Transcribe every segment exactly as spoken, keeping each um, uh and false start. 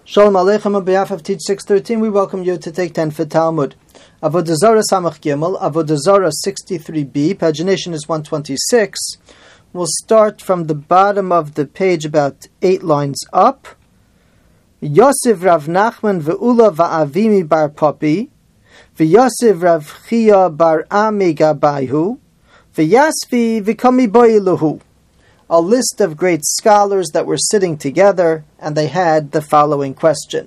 Shalom Aleichem. On behalf of Teach six thirteen, we welcome you to take ten for Talmud. Avodah Zarah Samach Gimel, Avodah Zarah sixty-three b, pagination is one twenty-six. We'll start from the bottom of the page about eight lines up. Yosef Rav Nachman ve'ula va'avimi bar Papi, ve'yosef Rav Chia bar Ami gabayhu, ve'yasvi v'komi boiluhu. A list of great scholars that were sitting together, and they had the following question.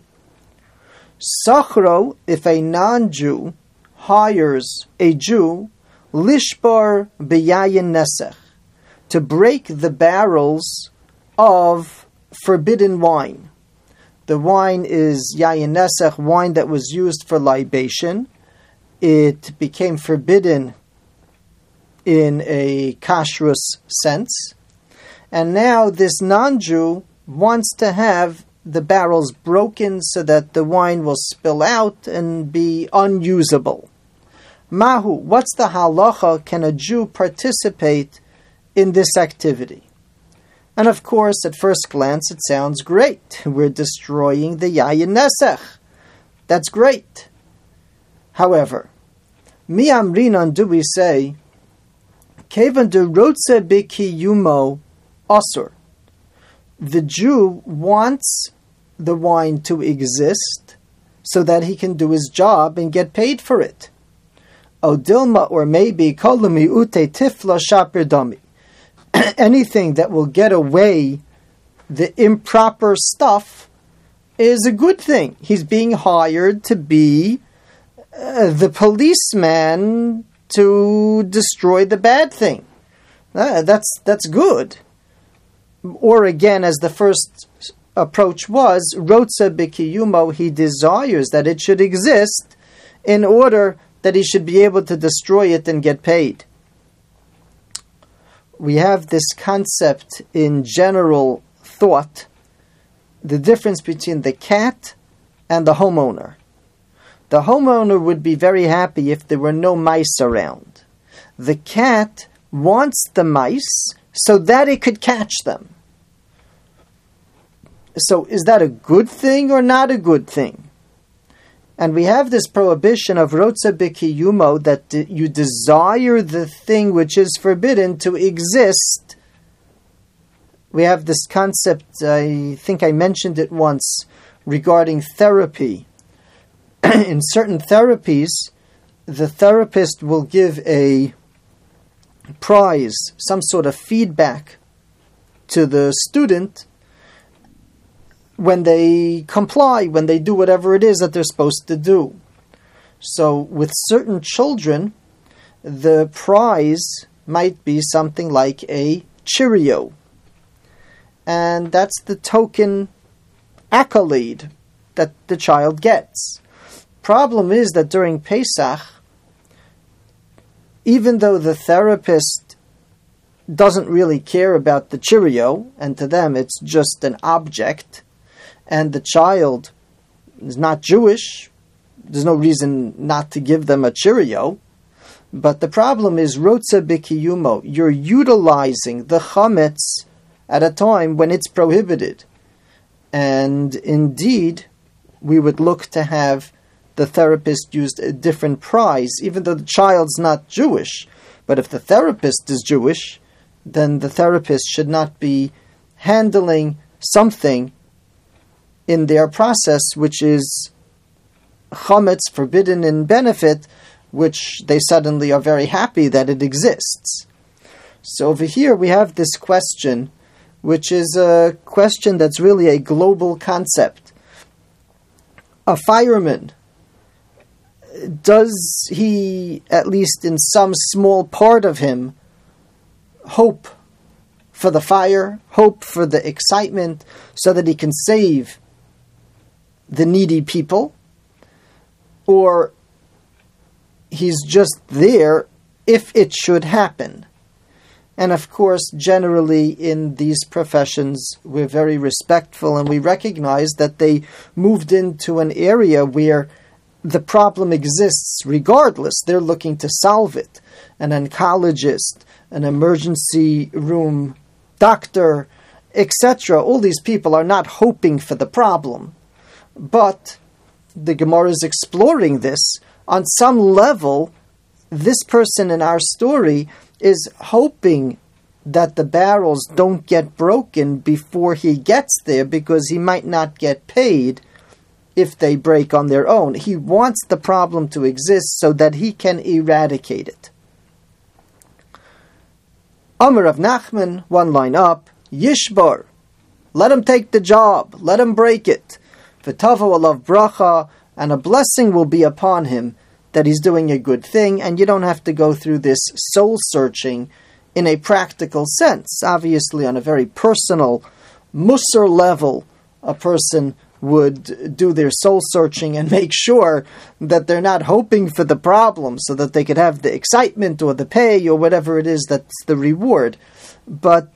Sachro, if a non-Jew hires a Jew, lishbar b'yayin nesech, to break the barrels of forbidden wine. The wine is yayin nesech, wine that was used for libation. It became forbidden in a kashrus sense. And now this non-Jew wants to have the barrels broken so that the wine will spill out and be unusable. Mahu, what's the halacha? Can a Jew participate in this activity? And of course, at first glance, it sounds great. We're destroying the yayin nesech. That's great. However, mi amrinan, do we say, kevan de rotze b'kiyumo asur. The Jew wants the wine to exist so that he can do his job and get paid for it. Odilma, or maybe kolumi ute tifla shapir dami. Anything that will get away the improper stuff is a good thing. He's being hired to be uh, the policeman to destroy the bad thing. Uh, that's that's good. Or again, as the first approach was, Rotza b'kiyumo, he desires that it should exist in order that he should be able to destroy it and get paid. We have this concept in general thought, the difference between the cat and the homeowner. The homeowner would be very happy if there were no mice around. The cat wants the mice so that it could catch them. So is that a good thing or not a good thing? And we have this prohibition of rotza b'kiyumo, that d- you desire the thing which is forbidden to exist. We have this concept, I think I mentioned it once, regarding therapy. In certain therapies, the therapist will give a prize, some sort of feedback to the student when they comply, when they do whatever it is that they're supposed to do. So with certain children, the prize might be something like a Cheerio. And that's the token accolade that the child gets. Problem is that during Pesach, even though the therapist doesn't really care about the Cheerio, and to them it's just an object, and the child is not Jewish, there's no reason not to give them a Cheerio. But the problem is, rotza b'kiyumo, you're utilizing the chametz at a time when it's prohibited. And indeed, we would look to have the therapist use a different prize, even though the child's not Jewish. But if the therapist is Jewish, then the therapist should not be handling something in their process which is chametz, forbidden in benefit, which they suddenly are very happy that it exists. So over here we have this question, which is a question that's really a global concept. A fireman, does he, at least in some small part of him, hope for the fire, hope for the excitement, so that he can save the needy people? Or he's just there if it should happen? And of course, generally in these professions, we're very respectful and we recognize that they moved into an area where the problem exists regardless. They're looking to solve it. An oncologist, an emergency room doctor, et cetera. All these people are not hoping for the problem. But the Gemara is exploring this. On some level, this person in our story is hoping that the barrels don't get broken before he gets there, because he might not get paid if they break on their own. He wants the problem to exist so that he can eradicate it. Amar Rav Nachman, one line up, Yishbar, let him take the job, let him break it. V'tavo alav bracha, and a blessing will be upon him that he's doing a good thing, and you don't have to go through this soul-searching in a practical sense. Obviously, on a very personal, musar level, a person would do their soul-searching and make sure that they're not hoping for the problem so that they could have the excitement or the pay or whatever it is that's the reward. But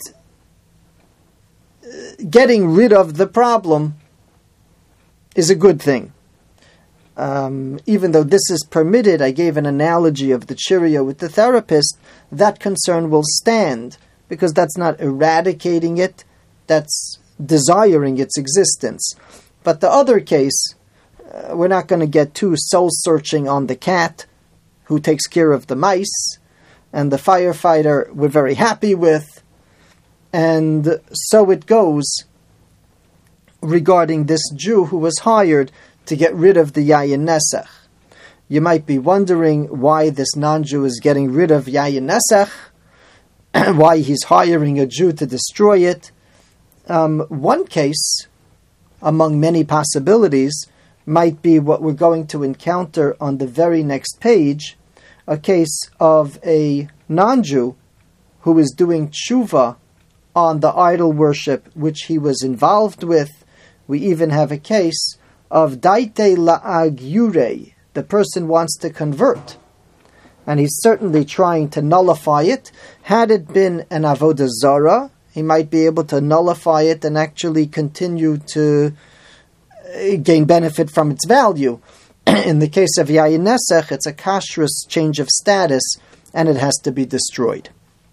getting rid of the problem is a good thing. Um, even though this is permitted, I gave an analogy of the Cheerio with the therapist, that concern will stand, because that's not eradicating it, that's desiring its existence. But the other case, uh, we're not going to get too soul-searching on the cat who takes care of the mice, and the firefighter we're very happy with, and so it goes regarding this Jew who was hired to get rid of the Yayin Nesach. You might be wondering why this non-Jew is getting rid of Yayin Nesach, why he's hiring a Jew to destroy it. Um, one case, among many possibilities, might be what we're going to encounter on the very next page, a case of a non-Jew who is doing tshuva on the idol worship which he was involved with. We even have a case of daite la'agyure, the person wants to convert, and he's certainly trying to nullify it. Had it been an avodah zarah, he might be able to nullify it and actually continue to gain benefit from its value. In the case of Yayin Nesach, it's a kashrus change of status, and it has to be destroyed.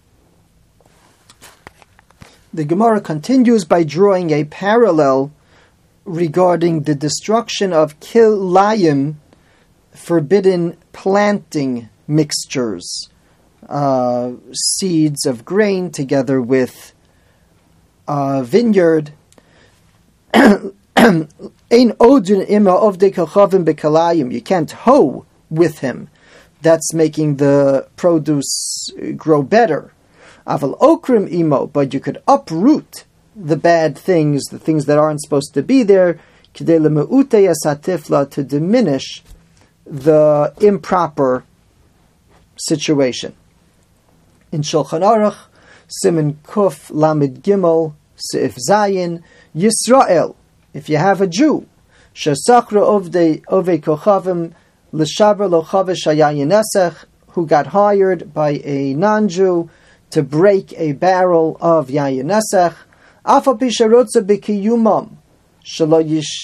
The Gemara continues by drawing a parallel regarding the destruction of kilayim, forbidden planting mixtures, uh, seeds of grain together with a vineyard. You can't hoe with him. That's making the produce grow better. Aval okrim imo, but you could uproot the bad things, the things that aren't supposed to be there, to diminish the improper situation. In Shulchan Aruch, Siman Kuf Lamed Gimel Seif Zayin, Yisrael, if you have a Jew, Shesachra Ovdei Ove Kochavim L'Shaber Lochavish Hayayin Nesach, who got hired by a non-Jew to break a barrel of Yayin Nesach, Afa Pisharotza B'Kiyumam Shelo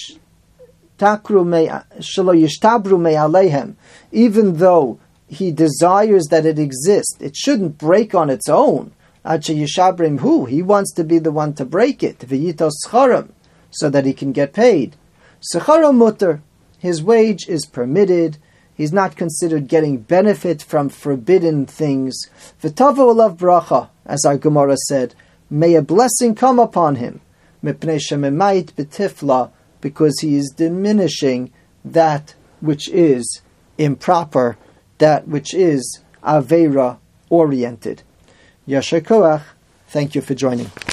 Yishtabru Me Aleihem, even though he desires that it exists, it shouldn't break on its own. Ache Yishabrim Hu, he wants to be the one to break it, V'Yitos Scharim, so that he can get paid. Secharam Mutter, his wage is permitted. He's not considered getting benefit from forbidden things. V'tavo alav bracha, as our Gemara said, may a blessing come upon him. Mipnei shememait b'tifla, because he is diminishing that which is improper, that which is Aveira oriented. Yasher Koach, thank you for joining.